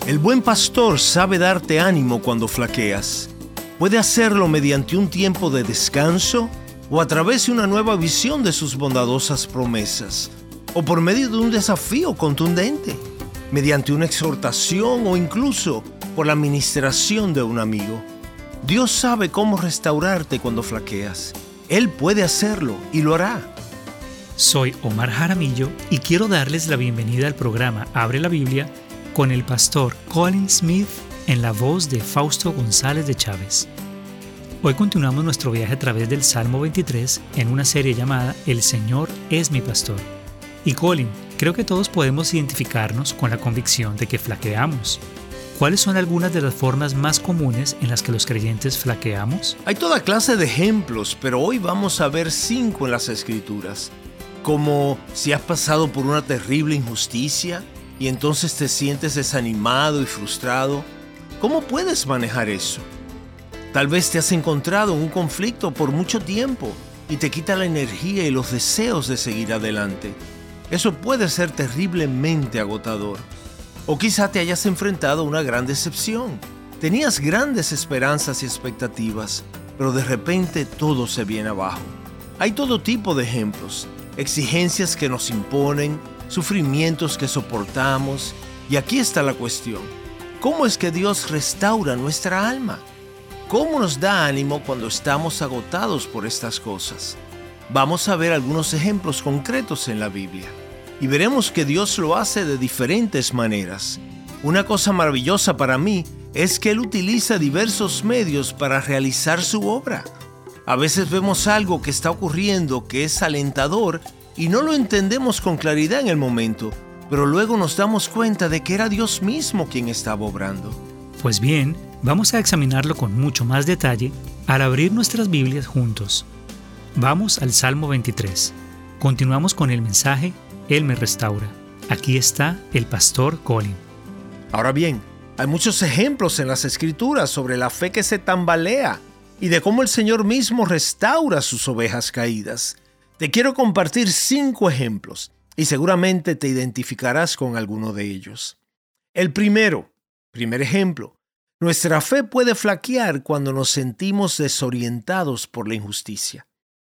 El buen pastor sabe darte ánimo cuando flaqueas. Puede hacerlo mediante un tiempo de descanso o a través de una nueva visión de sus bondadosas promesas, o por medio de un desafío contundente, mediante una exhortación o incluso por la administración de un amigo. Dios sabe cómo restaurarte cuando flaqueas. Él puede hacerlo y lo hará. Soy Omar Jaramillo y quiero darles la bienvenida al programa Abre la Biblia con el pastor Colin Smith en la voz de Fausto González de Chávez. Hoy continuamos nuestro viaje a través del Salmo 23 en una serie llamada El Señor es mi pastor. Y Colin, creo que todos podemos identificarnos con la convicción de que flaqueamos. ¿Cuáles son algunas de las formas más comunes en las que los creyentes flaqueamos? Hay toda clase de ejemplos, pero hoy vamos a ver 5 en las Escrituras. Como si has pasado por una terrible injusticia y entonces te sientes desanimado y frustrado. ¿Cómo puedes manejar eso? Tal vez te has encontrado en un conflicto por mucho tiempo y te quita la energía y los deseos de seguir adelante. Eso puede ser terriblemente agotador. O quizá te hayas enfrentado a una gran decepción. Tenías grandes esperanzas y expectativas, pero de repente todo se viene abajo. Hay todo tipo de ejemplos. Exigencias que nos imponen, sufrimientos que soportamos. Y aquí está la cuestión. ¿Cómo es que Dios restaura nuestra alma? ¿Cómo nos da ánimo cuando estamos agotados por estas cosas? Vamos a ver algunos ejemplos concretos en la Biblia. Y veremos que Dios lo hace de diferentes maneras. Una cosa maravillosa para mí es que Él utiliza diversos medios para realizar su obra. A veces vemos algo que está ocurriendo que es alentador y no lo entendemos con claridad en el momento, pero luego nos damos cuenta de que era Dios mismo quien estaba obrando. Pues bien, vamos a examinarlo con mucho más detalle al abrir nuestras Biblias juntos. Vamos al Salmo 23. Continuamos con el mensaje Él me restaura. Aquí está el pastor Colin. Ahora bien, hay muchos ejemplos en las Escrituras sobre la fe que se tambalea y de cómo el Señor mismo restaura sus ovejas caídas. Te quiero compartir 5 ejemplos y seguramente te identificarás con alguno de ellos. El primer ejemplo, nuestra fe puede flaquear cuando nos sentimos desorientados por la injusticia.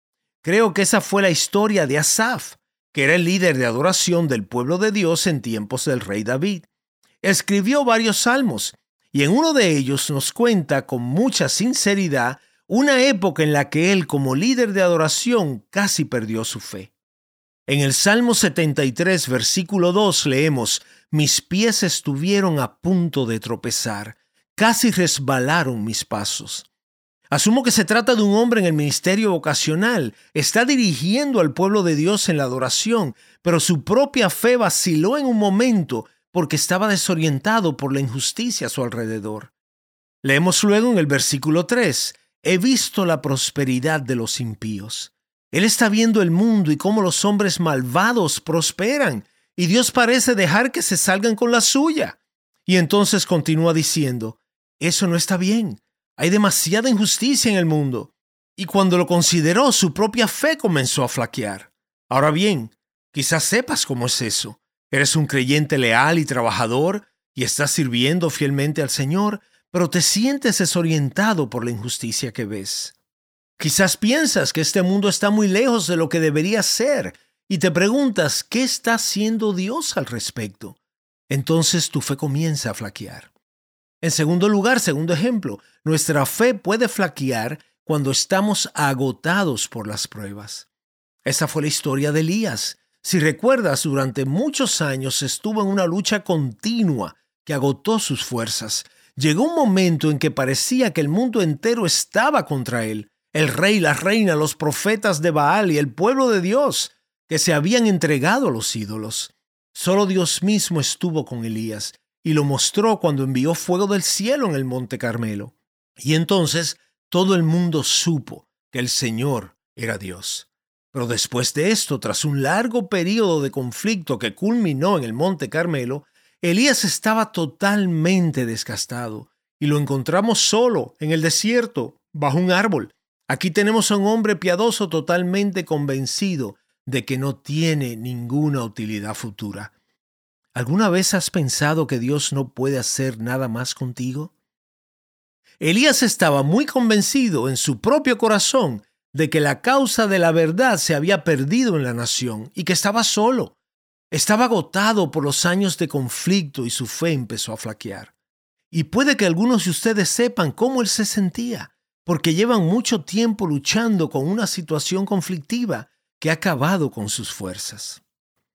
Creo que esa fue la historia de Asaf, que era el líder de adoración del pueblo de Dios en tiempos del rey David. Escribió varios salmos y en uno de ellos nos cuenta con mucha sinceridad una época en la que él, como líder de adoración, casi perdió su fe. En el Salmo 73, versículo 2, leemos: «Mis pies estuvieron a punto de tropezar, casi resbalaron mis pasos». Asumo que se trata de un hombre en el ministerio vocacional. Está dirigiendo al pueblo de Dios en la adoración, pero su propia fe vaciló en un momento porque estaba desorientado por la injusticia a su alrededor. Leemos luego en el versículo 3, «He visto la prosperidad de los impíos». Él está viendo el mundo y cómo los hombres malvados prosperan, y Dios parece dejar que se salgan con la suya. Y entonces continúa diciendo, «Eso no está bien. Hay demasiada injusticia en el mundo». Y cuando lo consideró, su propia fe comenzó a flaquear. Ahora bien, quizás sepas cómo es eso. Eres un creyente leal y trabajador y estás sirviendo fielmente al Señor, pero te sientes desorientado por la injusticia que ves. Quizás piensas que este mundo está muy lejos de lo que debería ser y te preguntas, ¿qué está haciendo Dios al respecto? Entonces tu fe comienza a flaquear. En segundo lugar, segundo ejemplo, nuestra fe puede flaquear cuando estamos agotados por las pruebas. Esa fue la historia de Elías. Si recuerdas, durante muchos años estuvo en una lucha continua que agotó sus fuerzas. Llegó un momento en que parecía que el mundo entero estaba contra él. El rey, la reina, los profetas de Baal y el pueblo de Dios que se habían entregado a los ídolos. Solo Dios mismo estuvo con Elías y lo mostró cuando envió fuego del cielo en el monte Carmelo. Y entonces todo el mundo supo que el Señor era Dios. Pero después de esto, tras un largo periodo de conflicto que culminó en el monte Carmelo, Elías estaba totalmente desgastado y lo encontramos solo en el desierto, bajo un árbol. Aquí tenemos a un hombre piadoso totalmente convencido de que no tiene ninguna utilidad futura. ¿Alguna vez has pensado que Dios no puede hacer nada más contigo? Elías estaba muy convencido en su propio corazón de que la causa de la verdad se había perdido en la nación y que estaba solo. Estaba agotado por los años de conflicto y su fe empezó a flaquear. Y puede que algunos de ustedes sepan cómo él se sentía, porque llevan mucho tiempo luchando con una situación conflictiva que ha acabado con sus fuerzas.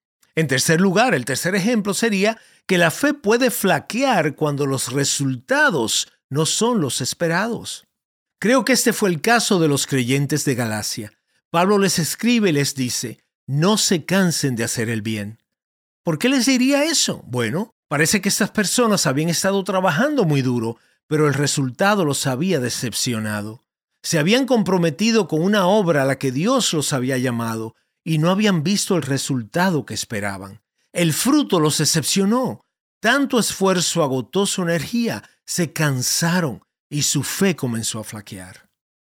En tercer lugar, el tercer ejemplo sería que la fe puede flaquear cuando los resultados no son los esperados. Creo que este fue el caso de los creyentes de Galacia. Pablo les escribe y les dice, no se cansen de hacer el bien. ¿Por qué les diría eso? Bueno, parece que estas personas habían estado trabajando muy duro, pero el resultado los había decepcionado. Se habían comprometido con una obra a la que Dios los había llamado y no habían visto el resultado que esperaban. El fruto los decepcionó. Tanto esfuerzo agotó su energía, se cansaron y su fe comenzó a flaquear.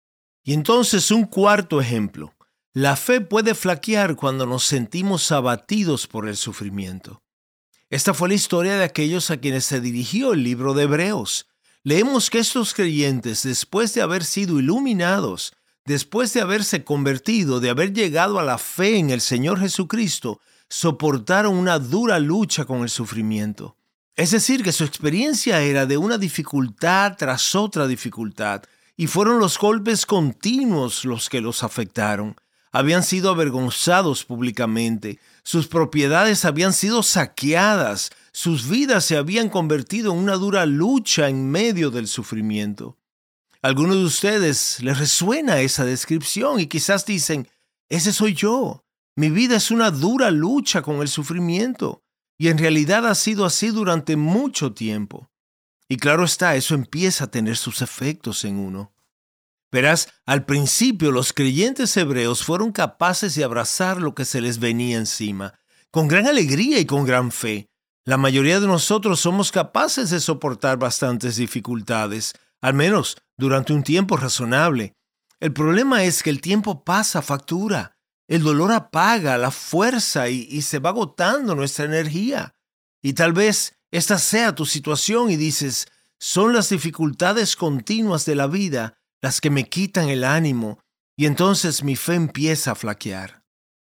Y entonces un cuarto ejemplo. La fe puede flaquear cuando nos sentimos abatidos por el sufrimiento. Esta fue la historia de aquellos a quienes se dirigió el libro de Hebreos. Leemos que estos creyentes, después de haber sido iluminados, después de haberse convertido, de haber llegado a la fe en el Señor Jesucristo, soportaron una dura lucha con el sufrimiento. Es decir, que su experiencia era de una dificultad tras otra dificultad, y fueron los golpes continuos los que los afectaron. Habían sido avergonzados públicamente, sus propiedades habían sido saqueadas, sus vidas se habían convertido en una dura lucha en medio del sufrimiento. A algunos de ustedes les resuena esa descripción y quizás dicen, ese soy yo. Mi vida es una dura lucha con el sufrimiento y en realidad ha sido así durante mucho tiempo. Y claro está, eso empieza a tener sus efectos en uno. Verás, al principio los creyentes hebreos fueron capaces de abrazar lo que se les venía encima, con gran alegría y con gran fe. La mayoría de nosotros somos capaces de soportar bastantes dificultades, al menos durante un tiempo razonable. El problema es que el tiempo pasa factura. El dolor apaga la fuerza y se va agotando nuestra energía. Y tal vez esta sea tu situación y dices, son las dificultades continuas de la vida las que me quitan el ánimo, y entonces mi fe empieza a flaquear.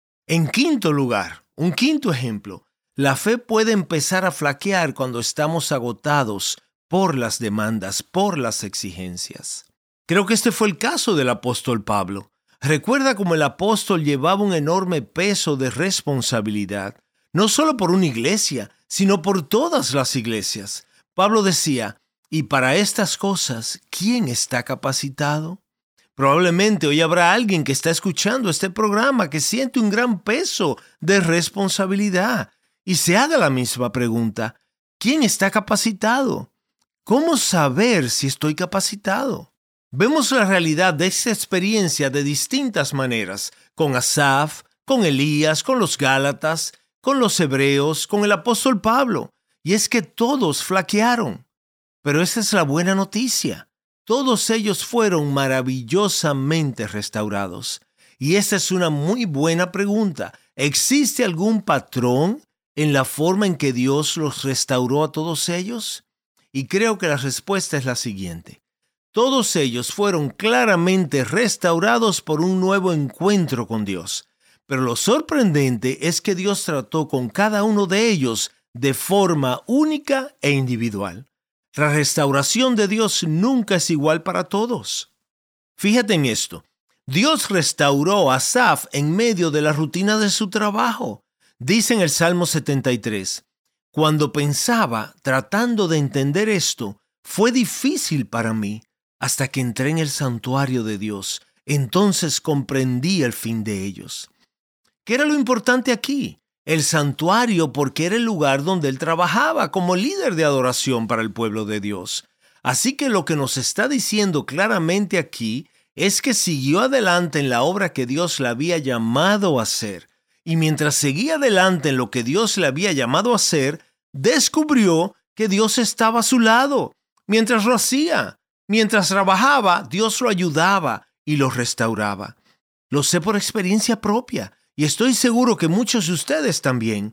En quinto lugar, un quinto ejemplo, la fe puede empezar a flaquear cuando estamos agotados por las demandas, por las exigencias. Creo que este fue el caso del apóstol Pablo. Recuerda cómo el apóstol llevaba un enorme peso de responsabilidad, no solo por una iglesia, sino por todas las iglesias. Pablo decía, y para estas cosas, ¿quién está capacitado? Probablemente hoy habrá alguien que está escuchando este programa que siente un gran peso de responsabilidad y se haga la misma pregunta, ¿quién está capacitado? ¿Cómo saber si estoy capacitado? Vemos la realidad de esta experiencia de distintas maneras, con Asaf, con Elías, con los Gálatas, con los hebreos, con el apóstol Pablo, y es que todos flaquearon. Pero esa es la buena noticia. Todos ellos fueron maravillosamente restaurados. Y esta es una muy buena pregunta. ¿Existe algún patrón en la forma en que Dios los restauró a todos ellos? Y creo que la respuesta es la siguiente. Todos ellos fueron claramente restaurados por un nuevo encuentro con Dios. Pero lo sorprendente es que Dios trató con cada uno de ellos de forma única e individual. La restauración de Dios nunca es igual para todos. Fíjate en esto. Dios restauró a Asaf en medio de la rutina de su trabajo. Dice en el Salmo 73, cuando pensaba, tratando de entender esto, fue difícil para mí hasta que entré en el santuario de Dios. Entonces comprendí el fin de ellos. ¿Qué era lo importante aquí? El santuario, porque era el lugar donde él trabajaba como líder de adoración para el pueblo de Dios. Así que lo que nos está diciendo claramente aquí es que siguió adelante en la obra que Dios le había llamado a hacer. Y mientras seguía adelante en lo que Dios le había llamado a hacer, descubrió que Dios estaba a su lado. Mientras lo hacía, mientras trabajaba, Dios lo ayudaba y lo restauraba. Lo sé por experiencia propia. Y estoy seguro que muchos de ustedes también.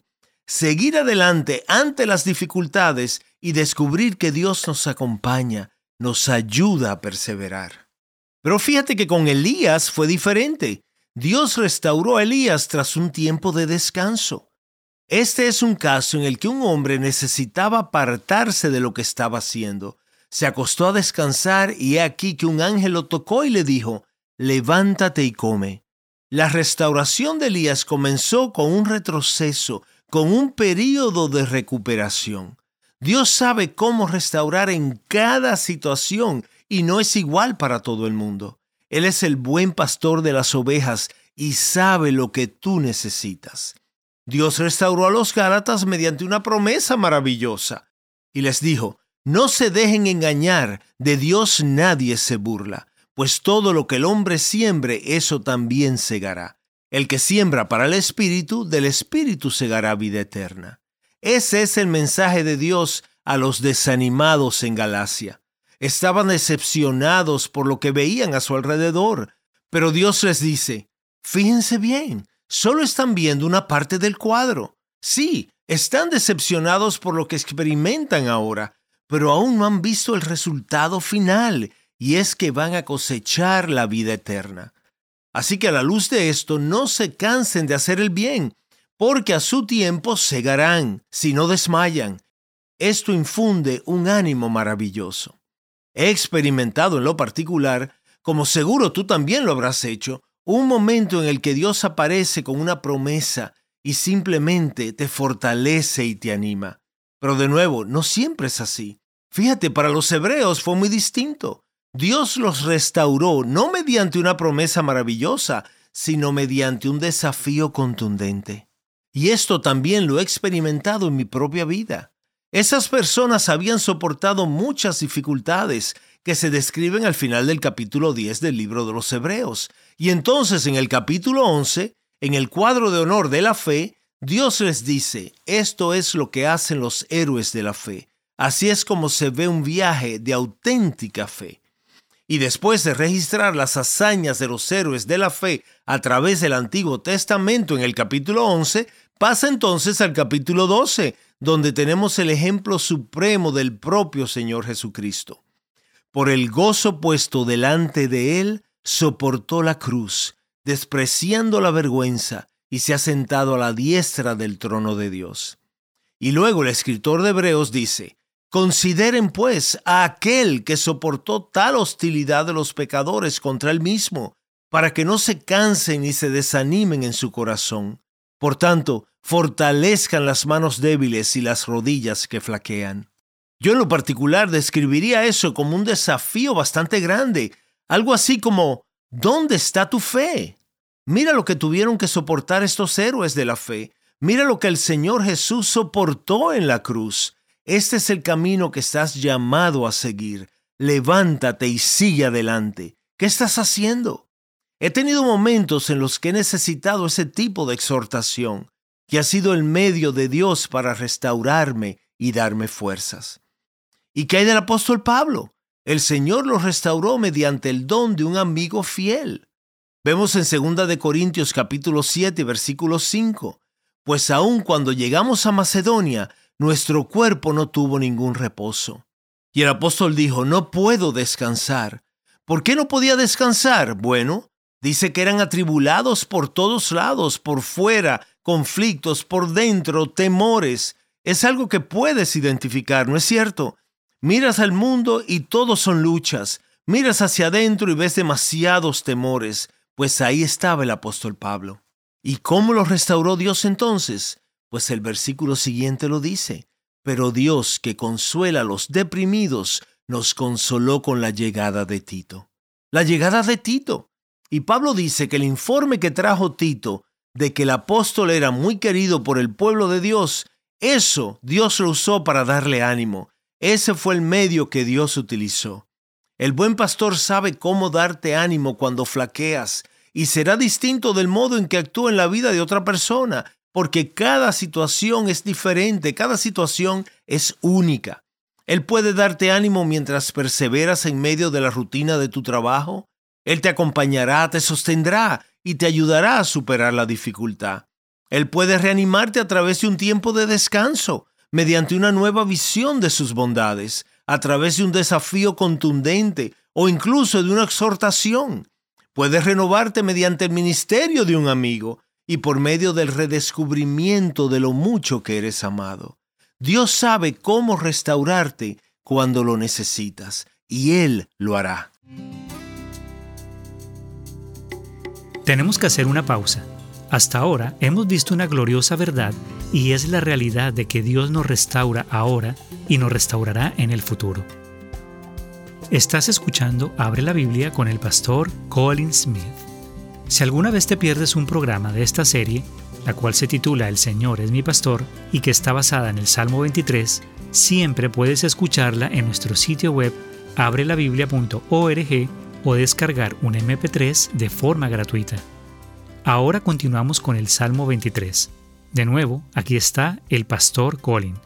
seguir adelante ante las dificultades y descubrir que Dios nos acompaña, nos ayuda a perseverar. Pero fíjate que con Elías fue diferente. Dios restauró a Elías tras un tiempo de descanso. Este es un caso en el que un hombre necesitaba apartarse de lo que estaba haciendo. Se acostó a descansar y he aquí que un ángel lo tocó y le dijo: levántate y come. La restauración de Elías comenzó con un retroceso, con un período de recuperación. Dios sabe cómo restaurar en cada situación y no es igual para todo el mundo. Él es el buen pastor de las ovejas y sabe lo que tú necesitas. Dios restauró a los Gálatas mediante una promesa maravillosa y les dijo: no se dejen engañar, de Dios nadie se burla, pues todo lo que el hombre siembre, eso también segará. El que siembra para el Espíritu, del Espíritu segará vida eterna. Ese es el mensaje de Dios a los desanimados en Galacia. Estaban decepcionados por lo que veían a su alrededor, pero Dios les dice: fíjense bien, solo están viendo una parte del cuadro. Sí, están decepcionados por lo que experimentan ahora, pero aún no han visto el resultado final, y es que van a cosechar la vida eterna. Así que a la luz de esto, no se cansen de hacer el bien, porque a su tiempo segarán, si no desmayan. Esto infunde un ánimo maravilloso. He experimentado en lo particular, como seguro tú también lo habrás hecho, un momento en el que Dios aparece con una promesa y simplemente te fortalece y te anima. Pero de nuevo, no siempre es así. Fíjate, para los hebreos fue muy distinto. Dios los restauró no mediante una promesa maravillosa, sino mediante un desafío contundente. Y esto también lo he experimentado en mi propia vida. Esas personas habían soportado muchas dificultades que se describen al final del capítulo 10 del libro de los Hebreos. Y entonces en el capítulo 11, en el cuadro de honor de la fe, Dios les dice: esto es lo que hacen los héroes de la fe. Así es como se ve un viaje de auténtica fe. Y después de registrar las hazañas de los héroes de la fe a través del Antiguo Testamento en el capítulo 11, pasa entonces al capítulo 12, donde tenemos el ejemplo supremo del propio Señor Jesucristo. Por el gozo puesto delante de él, soportó la cruz, despreciando la vergüenza, y se ha sentado a la diestra del trono de Dios. Y luego el escritor de Hebreos dice: consideren pues a aquel que soportó tal hostilidad de los pecadores contra él mismo, para que no se cansen ni se desanimen en su corazón. Por tanto, fortalezcan las manos débiles y las rodillas que flaquean. Yo en lo particular describiría eso como un desafío bastante grande, algo así como: ¿dónde está tu fe? Mira lo que tuvieron que soportar estos héroes de la fe. Mira lo que el Señor Jesús soportó en la cruz. Este es el camino que estás llamado a seguir. Levántate y sigue adelante. ¿Qué estás haciendo? He tenido momentos en los que he necesitado ese tipo de exhortación, que ha sido el medio de Dios para restaurarme y darme fuerzas. ¿Y qué hay del apóstol Pablo? El Señor lo restauró mediante el don de un amigo fiel. Vemos en 2 de Corintios capítulo 7, versículo 5. Pues aun cuando llegamos a Macedonia, nuestro cuerpo no tuvo ningún reposo. Y el apóstol dijo: no puedo descansar. ¿Por qué no podía descansar? Bueno, dice que eran atribulados por todos lados, por fuera, conflictos, por dentro, temores. Es algo que puedes identificar, ¿no es cierto? Miras al mundo y todos son luchas. Miras hacia adentro y ves demasiados temores. Pues ahí estaba el apóstol Pablo. ¿Y cómo lo restauró Dios entonces? Pues el versículo siguiente lo dice: pero Dios, que consuela a los deprimidos, nos consoló con la llegada de Tito. La llegada de Tito. Y Pablo dice que el informe que trajo Tito de que el apóstol era muy querido por el pueblo de Dios, eso Dios lo usó para darle ánimo. Ese fue el medio que Dios utilizó. El buen pastor sabe cómo darte ánimo cuando flaqueas, y será distinto del modo en que actúa en la vida de otra persona, porque cada situación es diferente, cada situación es única. Él puede darte ánimo mientras perseveras en medio de la rutina de tu trabajo. Él te acompañará, te sostendrá y te ayudará a superar la dificultad. Él puede reanimarte a través de un tiempo de descanso, mediante una nueva visión de sus bondades, a través de un desafío contundente o incluso de una exhortación. Puede renovarte mediante el ministerio de un amigo y por medio del redescubrimiento de lo mucho que eres amado. Dios sabe cómo restaurarte cuando lo necesitas, y Él lo hará. Tenemos que hacer una pausa. Hasta ahora hemos visto una gloriosa verdad y es la realidad de que Dios nos restaura ahora y nos restaurará en el futuro. Estás escuchando Abre la Biblia con el pastor Colin Smith. Si alguna vez te pierdes un programa de esta serie, la cual se titula El Señor es mi pastor y que está basada en el Salmo 23, siempre puedes escucharla en nuestro sitio web abrelabiblia.org o descargar un MP3 de forma gratuita. Ahora continuamos con el Salmo 23. De nuevo, aquí está el pastor Colin.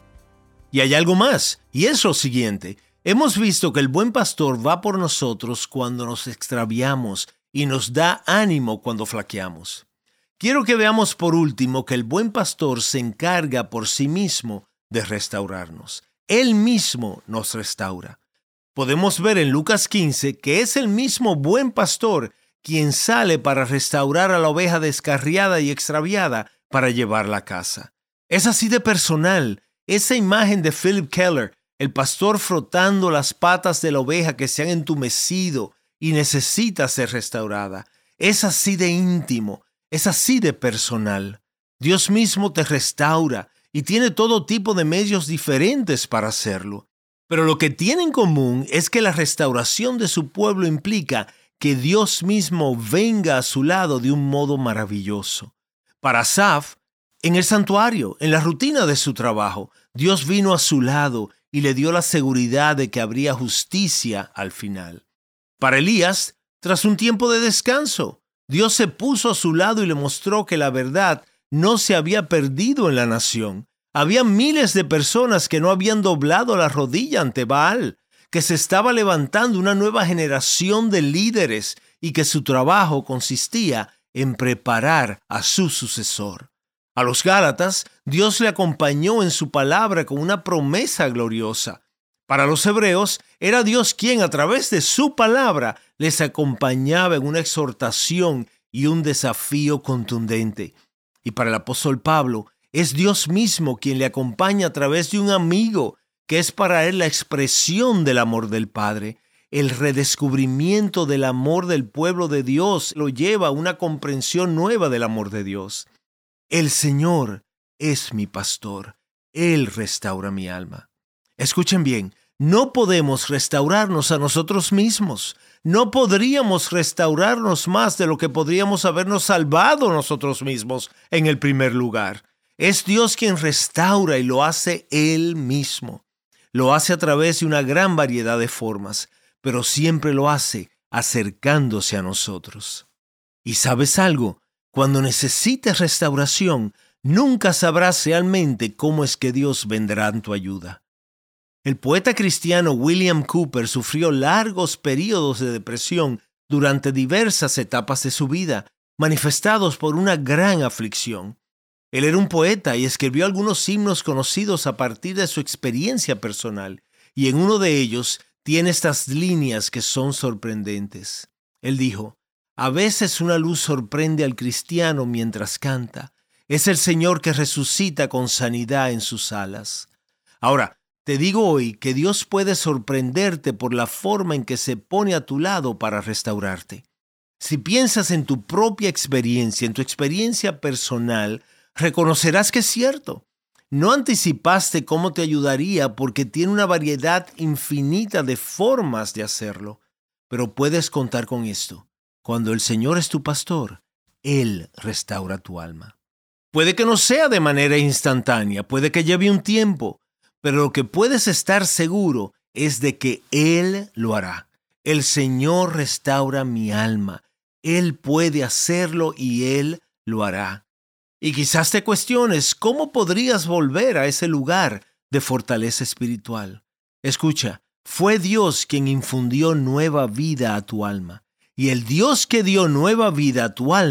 Y hay algo más, y es lo siguiente. Hemos visto que el buen pastor va por nosotros cuando nos extraviamos y nos da ánimo cuando flaqueamos. Quiero que veamos por último que el buen pastor se encarga por sí mismo de restaurarnos. Él mismo nos restaura. Podemos ver en Lucas 15 que es el mismo buen pastor quien sale para restaurar a la oveja descarriada y extraviada para llevarla a casa. Es así de personal. Esa imagen de Philip Keller, el pastor frotando las patas de la oveja que se han entumecido y necesita ser restaurada, es así de íntimo, es así de personal. Dios mismo te restaura y tiene todo tipo de medios diferentes para hacerlo. Pero lo que tiene en común es que la restauración de su pueblo implica que Dios mismo venga a su lado de un modo maravilloso. Para Asaf, en el santuario, en la rutina de su trabajo, Dios vino a su lado y le dio la seguridad de que habría justicia al final. Para Elías, tras un tiempo de descanso, Dios se puso a su lado y le mostró que la verdad no se había perdido en la nación. Había miles de personas que no habían doblado la rodilla ante Baal, que se estaba levantando una nueva generación de líderes y que su trabajo consistía en preparar a su sucesor. A los Gálatas, Dios le acompañó en su palabra con una promesa gloriosa. Para los hebreos, era Dios quien a través de su palabra les acompañaba en una exhortación y un desafío contundente. Y para el apóstol Pablo, es Dios mismo quien le acompaña a través de un amigo, que es para él la expresión del amor del Padre. El redescubrimiento del amor del pueblo de Dios lo lleva a una comprensión nueva del amor de Dios. El Señor es mi pastor. Él restaura mi alma. Escuchen bien, no podemos restaurarnos a nosotros mismos. No podríamos restaurarnos más de lo que podríamos habernos salvado nosotros mismos en el primer lugar. Es Dios quien restaura y lo hace Él mismo. Lo hace a través de una gran variedad de formas, pero siempre lo hace acercándose a nosotros. ¿Y sabes algo? Cuando necesites restauración, nunca sabrás realmente cómo es que Dios vendrá en tu ayuda. El poeta cristiano William Cowper sufrió largos periodos de depresión durante diversas etapas de su vida, manifestados por una gran aflicción. Él era un poeta y escribió algunos himnos conocidos a partir de su experiencia personal, y en uno de ellos tiene estas líneas que son sorprendentes. Él dijo: a veces una luz sorprende al cristiano mientras canta. Es el Señor que resucita con sanidad en sus alas. Ahora, te digo hoy que Dios puede sorprenderte por la forma en que se pone a tu lado para restaurarte. Si piensas en tu propia experiencia, en tu experiencia personal, reconocerás que es cierto. No anticipaste cómo te ayudaría porque tiene una variedad infinita de formas de hacerlo. Pero puedes contar con esto. Cuando el Señor es tu pastor, Él restaura tu alma. Puede que no sea de manera instantánea, puede que lleve un tiempo, pero lo que puedes estar seguro es de que Él lo hará. El Señor restaura mi alma. Él puede hacerlo y Él lo hará. Y quizás te cuestiones cómo podrías volver a ese lugar de fortaleza espiritual. Escucha, fue Dios quien infundió nueva vida a tu alma. Y el Dios que dio nueva vida a tu alma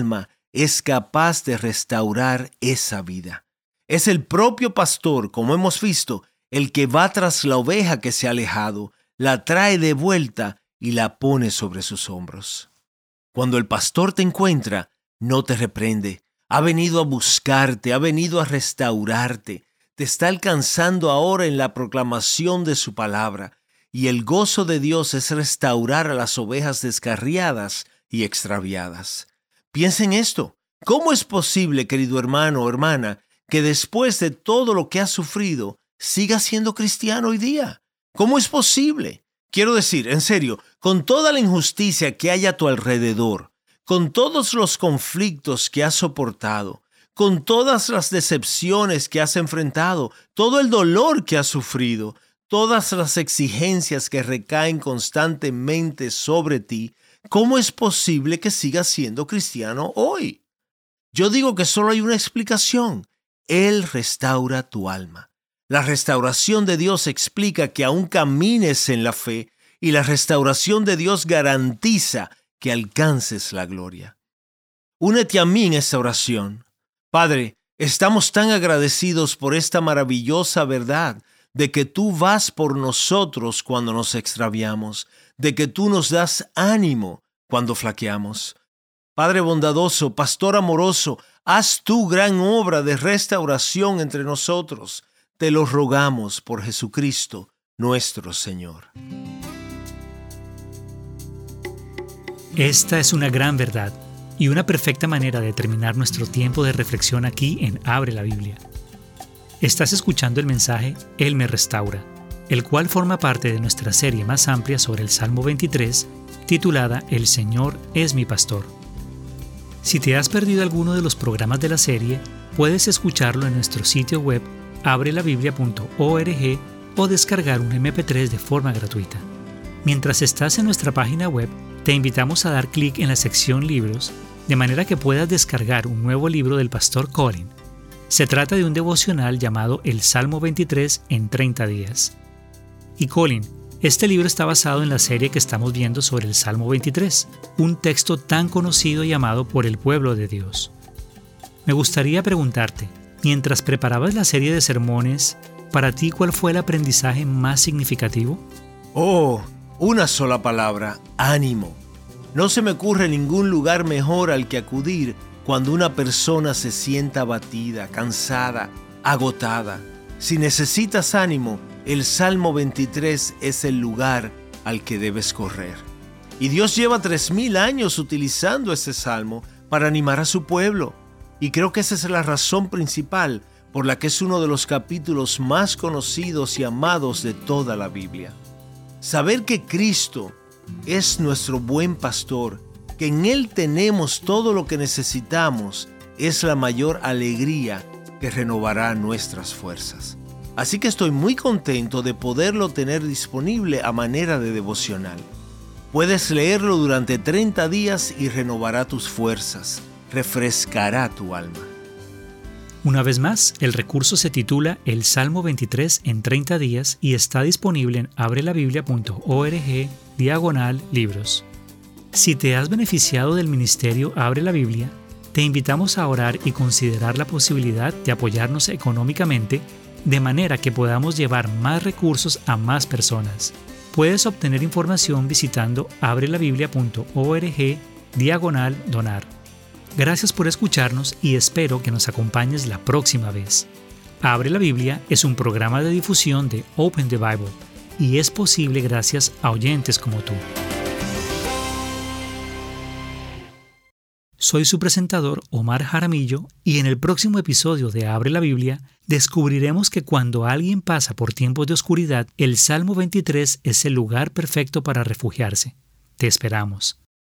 es capaz de restaurar esa vida. Es el propio pastor, como hemos visto, el que va tras la oveja que se ha alejado, la trae de vuelta y la pone sobre sus hombros. Cuando el pastor te encuentra, no te reprende. Ha venido a buscarte, ha venido a restaurarte. Te está alcanzando ahora en la proclamación de su palabra. Y el gozo de Dios es restaurar a las ovejas descarriadas y extraviadas. Piensa en esto. ¿Cómo es posible, querido hermano o hermana, que después de todo lo que has sufrido, sigas siendo cristiano hoy día? ¿Cómo es posible? Quiero decir, en serio, con toda la injusticia que hay a tu alrededor, con todos los conflictos que has soportado, con todas las decepciones que has enfrentado, todo el dolor que has sufrido, todas las exigencias que recaen constantemente sobre ti, ¿cómo es posible que sigas siendo cristiano hoy? Yo digo que solo hay una explicación. Él restaura tu alma. La restauración de Dios explica que aún camines en la fe y la restauración de Dios garantiza que alcances la gloria. Únete a mí en esta oración. Padre, estamos tan agradecidos por esta maravillosa verdad de que tú vas por nosotros cuando nos extraviamos, de que tú nos das ánimo cuando flaqueamos. Padre bondadoso, pastor amoroso, haz tu gran obra de restauración entre nosotros. Te lo rogamos por Jesucristo, nuestro Señor. Esta es una gran verdad y una perfecta manera de terminar nuestro tiempo de reflexión aquí en Abre la Biblia. Estás escuchando el mensaje Él me restaura, el cual forma parte de nuestra serie más amplia sobre el Salmo 23, titulada El Señor es mi pastor. Si te has perdido alguno de los programas de la serie, puedes escucharlo en nuestro sitio web abrelabiblia.org o descargar un MP3 de forma gratuita. Mientras estás en nuestra página web, te invitamos a dar clic en la sección Libros, de manera que puedas descargar un nuevo libro del pastor Colin. Se trata de un devocional llamado El Salmo 23 en 30 días. Y Colin, este libro está basado en la serie que estamos viendo sobre el Salmo 23, un texto tan conocido y amado por el pueblo de Dios. Me gustaría preguntarte, mientras preparabas la serie de sermones, ¿para ti cuál fue el aprendizaje más significativo? Una sola palabra: ánimo. No se me ocurre ningún lugar mejor al que acudir cuando una persona se sienta abatida, cansada, agotada. Si necesitas ánimo, el Salmo 23 es el lugar al que debes correr. Y Dios lleva 3,000 años utilizando este salmo para animar a su pueblo. Y creo que esa es la razón principal por la que es uno de los capítulos más conocidos y amados de toda la Biblia. Saber que Cristo es nuestro buen pastor, que en Él tenemos todo lo que necesitamos, es la mayor alegría que renovará nuestras fuerzas. Así que estoy muy contento de poderlo tener disponible a manera de devocional. Puedes leerlo durante 30 días y renovará tus fuerzas, refrescará tu alma. Una vez más, el recurso se titula El Salmo 23 en 30 días y está disponible en abrelabiblia.org/libros. Si te has beneficiado del ministerio Abre la Biblia, te invitamos a orar y considerar la posibilidad de apoyarnos económicamente de manera que podamos llevar más recursos a más personas. Puedes obtener información visitando abrelabiblia.org/donar. Gracias por escucharnos y espero que nos acompañes la próxima vez. Abre la Biblia es un programa de difusión de Open the Bible y es posible gracias a oyentes como tú. Soy su presentador, Omar Jaramillo, y en el próximo episodio de Abre la Biblia descubriremos que cuando alguien pasa por tiempos de oscuridad, el Salmo 23 es el lugar perfecto para refugiarse. Te esperamos.